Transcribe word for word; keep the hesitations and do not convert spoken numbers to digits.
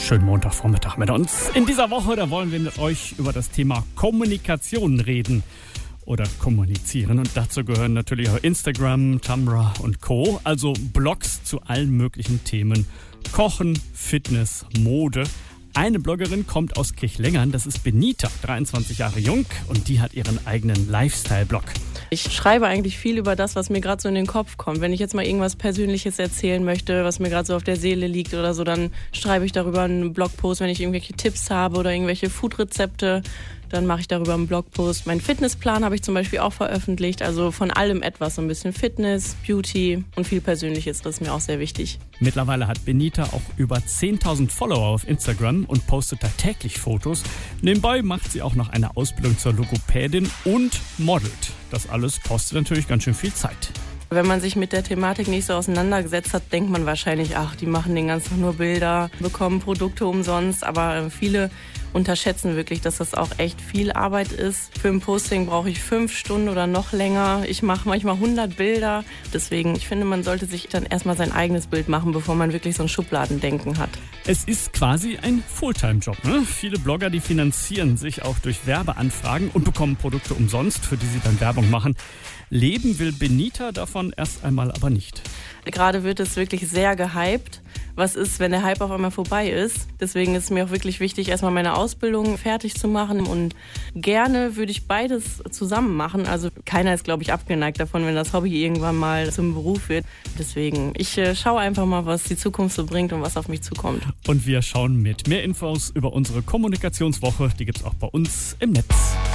Schönen Montagvormittag mit uns. In dieser Woche, da wollen wir mit euch über das Thema Kommunikation reden oder kommunizieren. Und dazu gehören natürlich auch Instagram, Tumblr und Co. Also Blogs zu allen möglichen Themen. Kochen, Fitness, Mode. Eine Bloggerin kommt aus Kirchlengern, das ist Benita, dreiundzwanzig Jahre jung, und die hat ihren eigenen Lifestyle-Blog. Ich schreibe eigentlich viel über das, was mir gerade so in den Kopf kommt. Wenn ich jetzt mal irgendwas Persönliches erzählen möchte, was mir gerade so auf der Seele liegt oder so, dann schreibe ich darüber einen Blogpost. Wenn ich irgendwelche Tipps habe oder irgendwelche Foodrezepte, dann mache ich darüber einen Blogpost. Meinen Fitnessplan habe ich zum Beispiel auch veröffentlicht. Also von allem etwas, so ein bisschen Fitness, Beauty und viel Persönliches. Das ist mir auch sehr wichtig. Mittlerweile hat Benita auch über zehntausend Follower auf Instagram und postet da täglich Fotos. Nebenbei macht sie auch noch eine Ausbildung zur Logopädin und modelt. Das alles kostet natürlich ganz schön viel Zeit. Wenn man sich mit der Thematik nicht so auseinandergesetzt hat, denkt man wahrscheinlich, ach, die machen den ganzen Tag nur Bilder, bekommen Produkte umsonst. Aber viele unterschätzen wirklich, dass das auch echt viel Arbeit ist. Für ein Posting brauche ich fünf Stunden oder noch länger. Ich mache manchmal hundert Bilder. Deswegen, ich finde, man sollte sich dann erstmal sein eigenes Bild machen, bevor man wirklich so ein Schubladendenken hat. Es ist quasi ein Fulltime-Job, ne? Viele Blogger, die finanzieren sich auch durch Werbeanfragen und bekommen Produkte umsonst, für die sie dann Werbung machen. Leben will Benita davon erst einmal aber nicht. Gerade wird es wirklich sehr gehypt. Was ist, wenn der Hype auf einmal vorbei ist? Deswegen ist es mir auch wirklich wichtig, erstmal meine Ausbildung fertig zu machen. Und gerne würde ich beides zusammen machen. Also keiner ist, glaube ich, abgeneigt davon, wenn das Hobby irgendwann mal zum Beruf wird. Deswegen, ich äh, schaue einfach mal, was die Zukunft so bringt und was auf mich zukommt. Und wir schauen mit. Mehr Infos über unsere Kommunikationswoche, die gibt's auch bei uns im Netz.